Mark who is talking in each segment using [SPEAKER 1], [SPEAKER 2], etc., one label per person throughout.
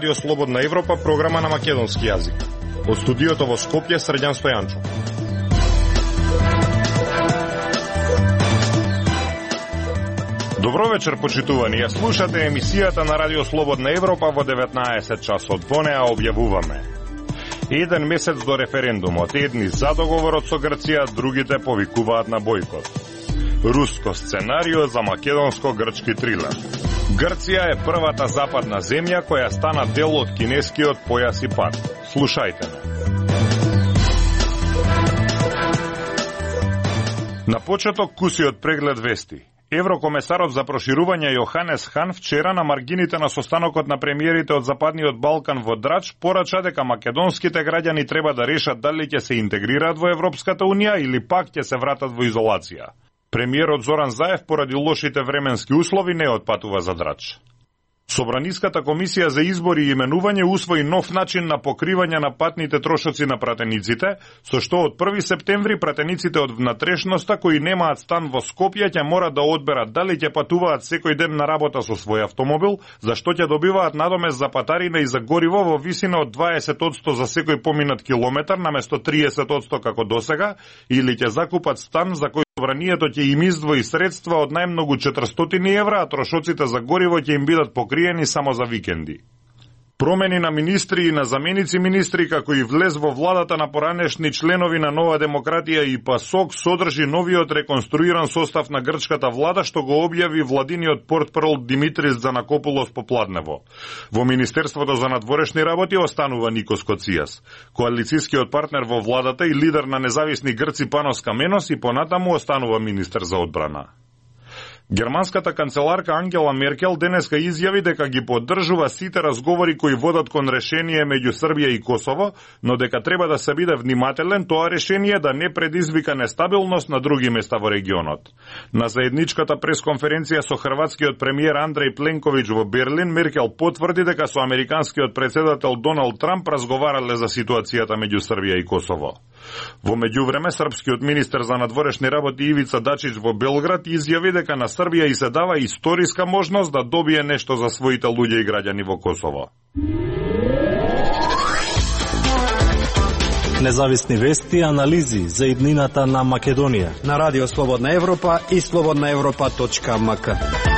[SPEAKER 1] Радио Слободна Европа, програма на македонски јазик. Од студиото во Скопје, Срđan Стојанчов. Добро вечер, почитувани. Ја слушате емисијата на Радио Слободна Европа во 19 часот. Во неа објавуваме: еден месец до референдумот, едни за договорот со Грција, другите повикуваат на бојкот. Руско сценарио за македонско-грчки трилер. Грција е првата западна земја која стана дел од кинескиот појас и пат. Слушајте ме. На почеток кусиот преглед вести. Еврокомесарот за проширување Јоханес Хан вчера на маргините на состанокот на премиерите од Западниот Балкан во Драч порача дека македонските граѓани треба да решат дали ќе се интегрираат во Европската Унија или пак ќе се вратат во изолација. Премиерот Зоран Заев поради лошите временски услови не отпатува за Драч. Собраниската комисија за избори и именување усвои нов начин на покривање на патните трошоци на пратениците, со што од 1 септември пратениците од внатрешноста кои немаат стан во Скопје ќе морат да одберат дали ќе патуваат секој ден на работа со свој автомобил, за што ќе добиваат надомест за патарина и за гориво во висина од 20% за секој поминат километар наместо 30% како досега, или ќе закупат стан за кој собранието ќе им издвои средства од најмногу 400 евра, а трошоците за гориво ќе им бидат покриени само за викенди. Промени на министри и на заменици министри, како и влез во владата на поранешни членови на Нова демократија и ПАСОК, содржи новиот реконструиран состав на грчката влада, што го објави владиниот портпарол Димитрис Занакопулос попладнево. Во Министерството за надворешни работи останува Никос Коцијас. Коалицискиот партнер во владата и лидер на независни грци Панос Каменос и понатаму останува министер за одбрана. Германската канцеларка Ангела Меркел денеска изјави дека ги поддржува сите разговори кои водат кон решение меѓу Србија и Косово, но дека треба да се биде внимателен тоа решение да не предизвика нестабилност на други места во регионот. На заедничката пресконференција со хрватскиот премиер Андреј Пленковиќ во Берлин, Меркел потврди дека со американскиот председател Доналд Трамп разговарале за ситуацијата меѓу Србија и Косово. Во меѓувреме, српскиот министер за надворешни работи Ивица Дачич во Белград изјави дека на Србија и се дава историска можност да добие нешто за своите луѓе и граѓани во Косово.
[SPEAKER 2] Независни вести и анализи за иднината на Македонија
[SPEAKER 3] на Радио Слободна Европа и slobodnaevropa.mk.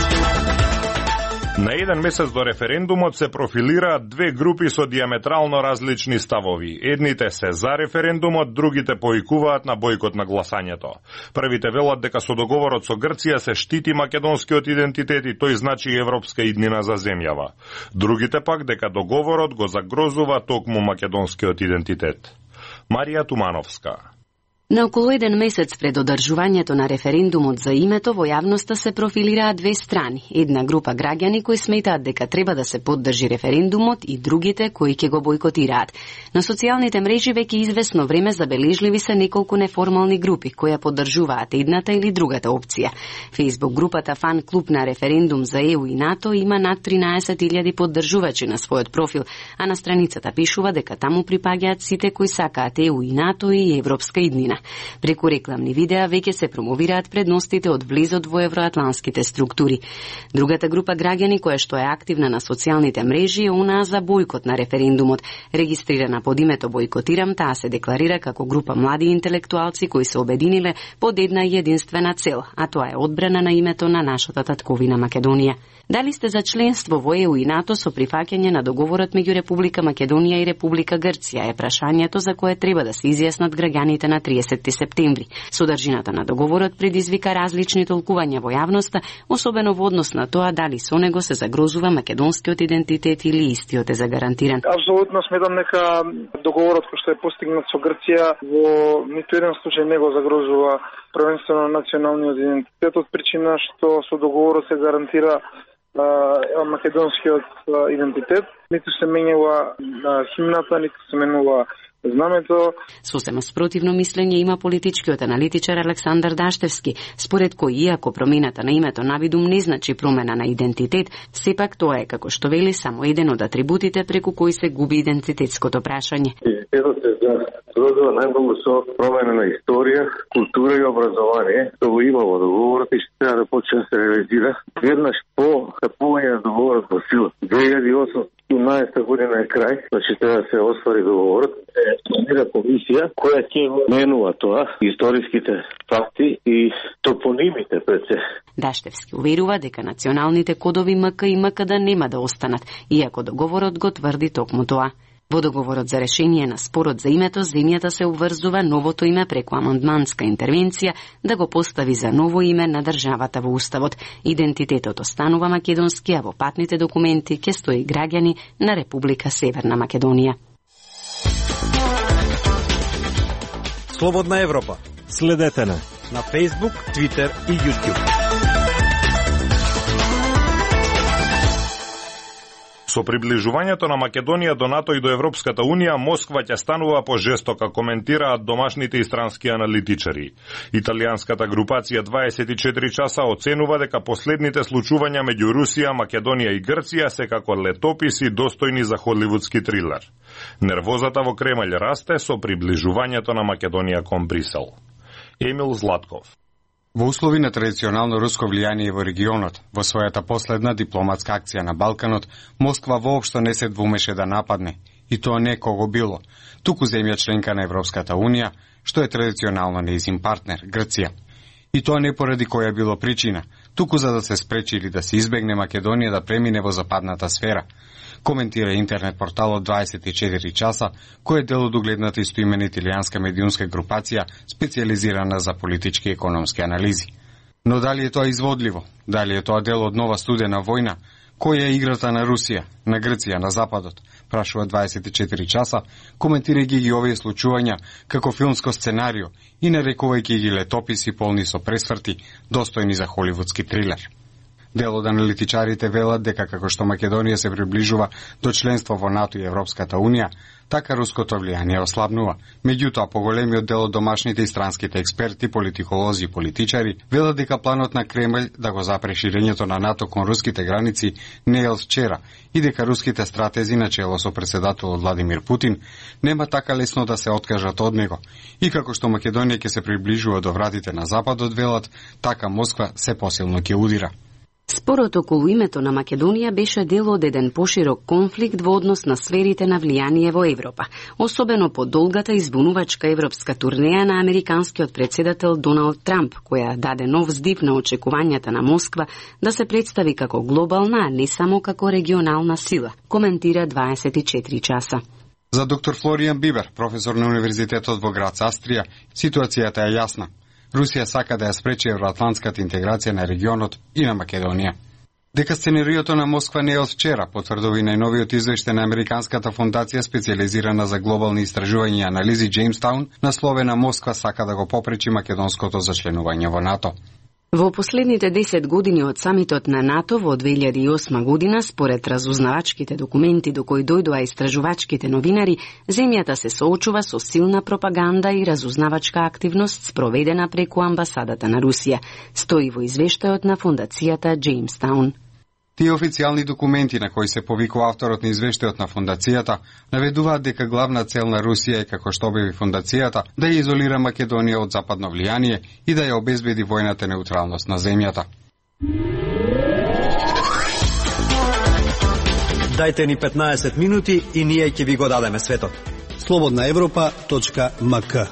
[SPEAKER 1] На еден месец до референдумот се профилираат две групи со диаметрално различни ставови. Едните се за референдумот, другите повикуваат на бојкот на гласањето. Првите велат дека со договорот со Грција се штити македонскиот идентитет и тој значи европска иднина за земјава. Другите пак дека договорот го загрозува токму македонскиот идентитет. Марија Тумановска.
[SPEAKER 4] На околу еден месец пред одржувањето на референдумот за името во јавноста се профилираат две страни. Една група граѓани кои сметаат дека треба да се поддржи референдумот и другите кои ќе го бојкотираат. На социјалните мрежи веќе известно време забележливи се неколку неформални групи кои поддржуваат едната или другата опција. Фејсбук групата Фан клуб на референдум за ЕУ и НАТО има над 13.000 поддржувачи на својот профил, а на страницата пишува дека таму припаѓаат сите кои сакаат ЕУ и НАТО и европска иднина. Преку рекламни видеа веќе се промовираат предностите од влезот во евроатланските структури. Другата група граѓани која што е активна на социјалните мрежи е онаа за бојкот на референдумот. Регистрирана под името Бојкотирам, таа се декларира како група млади интелектуалци кои се обединиле под една и единствена цел, а тоа е одбрана на името на нашата татковина Македонија. Дали сте за членство во ЕУ и НАТО со прифаќање на договорот меѓу Република Македонија и Република Грција е прашањето за кое треба да се изјаснат граѓаните на 30 септември. Содржината на договорот предизвика различни толкувања во јавноста, особено во однос на тоа дали со него се загрозува македонскиот идентитет или истиот е загарантиран.
[SPEAKER 5] Апсолутно сметам дека договорот кој што е постигнат со Грција во ниту еден случај не го загрозува првенствено националниот идентитет, од причина што со договорот се гарантира македонскиот идентитет. Ниту се менува химната, ниту се менува знамето.
[SPEAKER 4] Сосема спротивно мислење има политичкиот аналитичар Александар Даштевски, според кој иако промената на името навидум не значи промена на идентитет, сепак тоа е, како што вели, само еден од атрибутите преку кои се губи идентитетското прашање.
[SPEAKER 6] Идентитетот е за сврзува најмногу со промена на историја, култура и образование, што го има во договорот и што треба да почне да се реализира. Еднаш по стапување на договорот во сила. 2018 година е крај, значи треба да се оствари договорот. Планира комисија која ќе го менува тоа, историските факти и топонимите пред се.
[SPEAKER 4] Даштевски уверува дека националните кодови МК и МКД нема да останат, иако договорот го тврди токму тоа. Во договорот за решение на спорот за името, земјата се обврзува новото име преку амандманска интервенција да го постави за ново име на државата во уставот. Идентитетот останува македонски, а во патните документи ќе стои граѓани на Република Северна Македонија.
[SPEAKER 3] Слободна Европа.
[SPEAKER 2] Следете на
[SPEAKER 3] Facebook, Twitter и YouTube.
[SPEAKER 1] Со приближувањето на Македонија до НАТО и до Европската Унија, Москва ќе станува пожестока, коментираат домашните и странски аналитичари. Италијанската групација 24 часа оценува дека последните случувања меѓу Русија, Македонија и Грција се како летописи достојни за холивудски трилер. Нервозата во Кремљ расте со приближувањето на Македонија кон Брисел. Емил Златков.
[SPEAKER 7] Во услови на традиционално руско влијание во регионот, во својата последна дипломатска акција на Балканот, Москва воопшто не се двумеше да нападне, и тоа не кого било, туку земја членка на Европската Унија, што е традиционално нејзин партнер, Грција. И тоа не поради која било причина, туку за да се спречи или да се избегне Македонија да премине во западната сфера, коментира интернет порталот 24 часа, кој е дел од угледната истоимена италијанска медиумска групација специјализирана за политички и економски анализи. Но дали е тоа изводливо? Дали е тоа дел од нова студена војна? Која е играта на Русија, на Грција, на Западот? Прашува 24 часа, коментирајќи ги овие случувања како филмско сценарио и нарекувајќи ги летописи полни со пресврти, достојни за холивудски трилер. Дел од аналитичарите велат дека како што Македонија се приближува до членство во НАТО и Европската Унија, така руското влијание ослабнува. Меѓутоа, поголемиот дел од домашните и странските експерти, политиколози и политичари велат дека планот на Кремљ да го запре ширењето на НАТО кон руските граници не е од вчера и дека руските стратези на чело со председателот Владимир Путин нема така лесно да се откажат од него. И како што Македонија ќе се приближува до вратите на Западот, велат, така Москва се посилно ќе удира.
[SPEAKER 4] Спорот околу името на Македонија беше дел од еден поширок конфликт во однос на сферите на влијание во Европа, особено по долгата избунувачка европска турнеја на американскиот председател Доналд Трамп, која даде нов здив на очекувањата на Москва да се представи како глобална, а не само како регионална сила, коментира 24 часа.
[SPEAKER 7] За доктор Флоријан Бибер, професор на Универзитетот во град Австрија, ситуацијата е јасна. Русија сака да ја спречи евроатлантската интеграција на регионот и на Македонија. Дека сценариото на Москва не е од вчера, потврдува и најновиот извештај на Американската фондација специјализирана за глобални истражувања и анализи Джеймстаун, насловена Москва сака да го попречи македонското зачленување во НАТО.
[SPEAKER 4] Во последните 10 години од самитот на НАТО во 2008 година, според разузнавачките документи до кои дојдоа истражувачките новинари, земјата се соочува со силна пропаганда и разузнавачка активност спроведена преку амбасадата на Русија, стои во извештајот на фондацијата Джеймстаун.
[SPEAKER 7] Тие официјални документи на кои се повикува авторот на извештајот на фондацијата наведуваат дека главна цел на Русија е, како што објави фондацијата, да ја изолира Македонија од западно влијание и да ја обезбеди војната неутралност на земјата.
[SPEAKER 3] Дајте ни 15 минути и ние ќе ви го дадеме светот. slobodnaevropa.mk.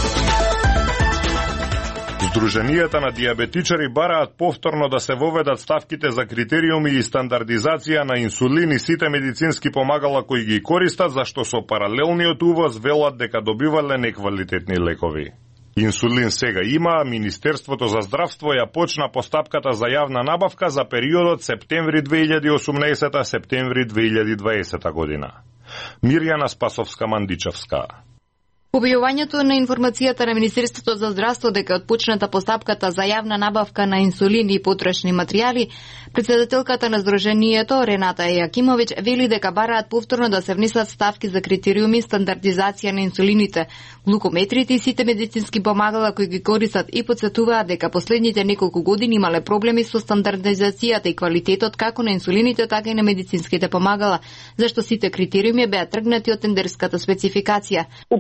[SPEAKER 1] Сдруженијата на диабетичари бараат повторно да се воведат ставките за критериуми и стандардизација на инсулин и сите медицински помагала кои ги користат, зашто со паралелниот увоз велат дека добивале неквалитетни лекови. Инсулин сега има, а Министерството за здравство ја почна постапката за јавна набавка за периодот септември 2018 септември 2020 година. Мирјана Спасовска-Мандичевска.
[SPEAKER 8] Објавувањето на информацијата на Министерството за здравство дека отпочната постапката за јавна набавка на инсулин и потрошни материјали, председателката на Сдруженијето Рената Јакимовиќ вели дека бараат повторно да се внесат ставки за критериуми и стандардизација на инсулините, глукометрите и сите медицински помагала кои ги користат и потсетуваат дека последните неколку години имале проблеми со стандардизацијата и квалитетот како на инсулините, така и на медицинските помагала, зашто сите критериуми беа тргнати од тендерската спецификација.
[SPEAKER 9] Упативме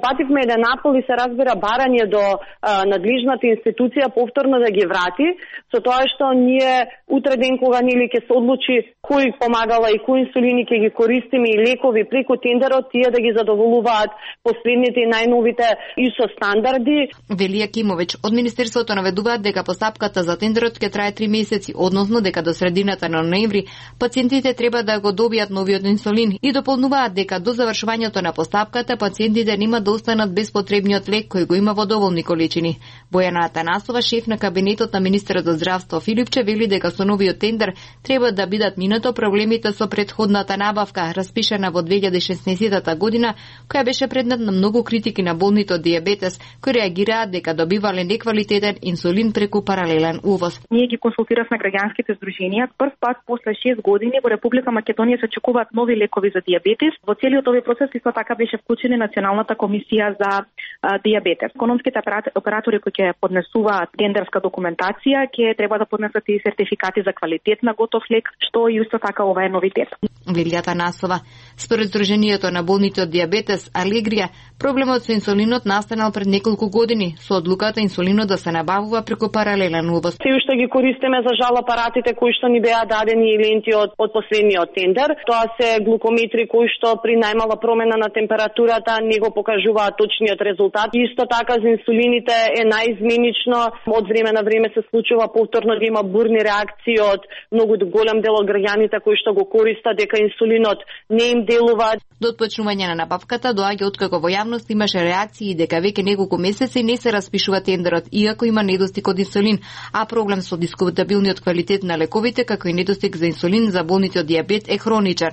[SPEAKER 9] еден апел и се разбира барање до надлежната институција повторно да ги врати, со тоа што ние утре ден кога нели ќе се одлучи кои помагала и кои инсулини ќе ги користиме и лекови преку тендерот, тие да ги задоволуваат последните и најновите ISO стандарди.
[SPEAKER 8] Вели Јакимовиќ, од Министерството наведуваат дека постапката за тендерот ќе трае 3 месеци, односно дека до средината на ноември пациентите треба да го добијат новиот инсулин и дополнуваат дека до завршувањето на постапката пациентите нема да останат без потребниот лек кој го има во доволни количини. Бојана Атанасова, шеф на кабинетот на министерот за здравство Филипче, вели дека со новиот тендер треба да бидат минато проблемите со претходната набавка, распишана во 2016 година, која беше предмет на многу критики на болните од дијабетес, кои реагираат дека добивале неквалитетен инсулин преку паралелен увоз.
[SPEAKER 10] Ние ги консултиравме граѓанските здруженија. Прв пат после 6 години во Република Македонија се очекуваат нови лекови за дијабетес. Во целиот овој процес исто така беше вклучена Националната комисија за дијабетес. Економските оператори кои ќе поднесуваат тендерска документација ќе треба да поднесат и сертификати за квалитет на готов лек, што и исто така ова е новитет.
[SPEAKER 8] Вели Атанасова, според Сдруженијето на болните од дијабетес Алегрија, проблемот со инсулинот настанал пред неколку години со одлуката инсулинот да се набавува преку паралелен увоз.
[SPEAKER 9] Се уште ги користиме за жал апаратите кои што ни беа дадени и ленти од последниот тендер. Тоа се глукометри кои што при најмала промена на температурата не го покажуваат точниот резултат. Исто така за инсулините е најизменично, од време на време се случува повторно да има бурни реакции од многу голем дел од граѓаните кои што го користат дека инсулинот не им делува.
[SPEAKER 8] До отпочнување на набавката доаѓа откако во јавност имаше реакции дека веќе неколку месеци не се распишува тендерот, иако има недостиг од инсулин, а проблем со дискутабилниот квалитет на лековите, како и недостиг за инсулин за болните од дијабет е хроничен.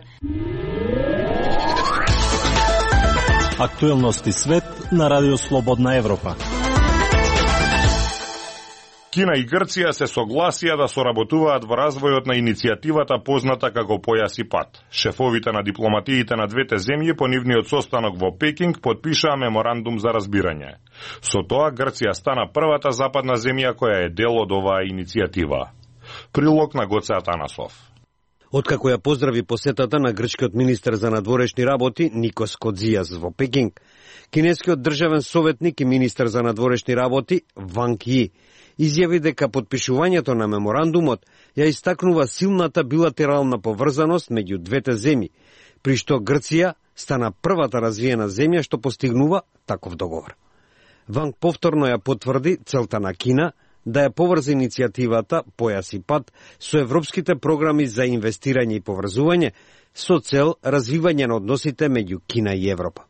[SPEAKER 2] Актуелности свет на Радио Слободна Европа.
[SPEAKER 1] Кина и Грција се согласија да соработуваат во развојот на иницијативата позната како Појас и пат. Шефовите на дипломатиите на двете земји по нивниот состанок во Пекинг потпишаа меморандум за разбирање. Со тоа Грција стана првата западна земја која е дел од оваа иницијатива. Прилог на Гоце Атанасов.
[SPEAKER 3] Откако ја поздрави посетата на грчкиот министер за надворешни работи Никос Кодзијас во Пекинг, кинескиот државен советник и министер за надворешни работи Ванг Ји изјави дека потпишувањето на меморандумот ја истакнува силната билатерална поврзаност меѓу двете земји, при што Грција стана првата развиена земја што постигнува таков договор. Ванг повторно ја потврди целта на Кина да ја поврзе иницијативата Појас и пат со европските програми за инвестирање и поврзување со цел развивање на односите меѓу Кина и Европа.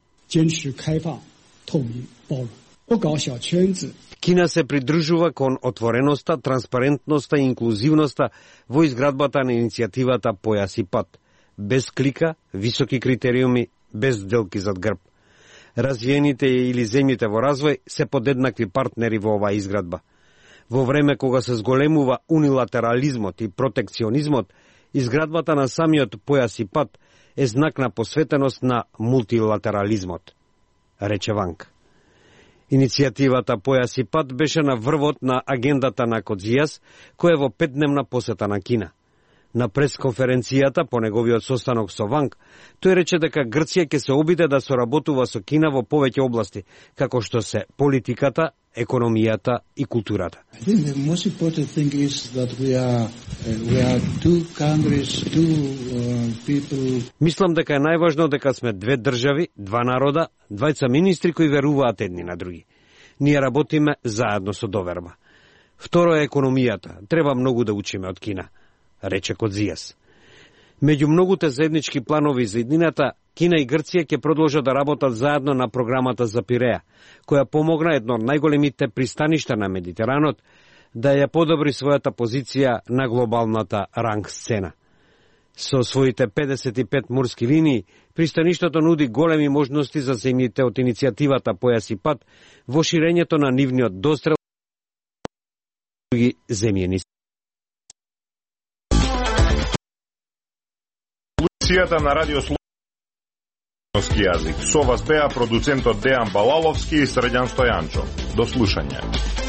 [SPEAKER 3] Кина се придржува кон отвореноста, транспарентноста и инклузивноста во изградбата на иницијативата Појас и пат, без клика, високи критериуми, без сделки зад грб. Развиените или земјите во развој се подеднакви партнери во оваа изградба. Во време кога се зголемува унилатерализмот и протекционизмот, изградбата на самиот Појас и пат е знак на посветеност на мултилатерализмот, рече Ванг. Иницијативата Појас и пат беше на врвот на агендата на Кодзијас, кој е во 5-дневна посета на Кина. На пресконференцијата по неговиот состанок со Ванг, тој рече дека Грција ќе се обиде да соработува со Кина во повеќе области, како што се политиката, економијата и културата. Мислам дека е најважно дека сме две држави, два народа, двајца министри кои веруваат едни на други. Ние работиме заедно со доверба. Второ е економијата. Треба многу да учиме од Кина, рече Кодзијас. Меѓу многуте заеднички планови за иднината, Кина и Грција ќе продолжат да работат заедно на програмата за Пиреа, која помогна едно од најголемите пристаништа на Медитеранот да ја подобри својата позиција на глобалната ранг сцена. Со своите 55 морски линии, пристаништото нуди големи можности за земјите од иницијативата Појас и пат во ширењето на нивниот дострел други земјени.
[SPEAKER 1] На радио Слободски јазик. Со вас беа продуцентот Дејан Балаловски и Срđan Стојанчо. До слушање.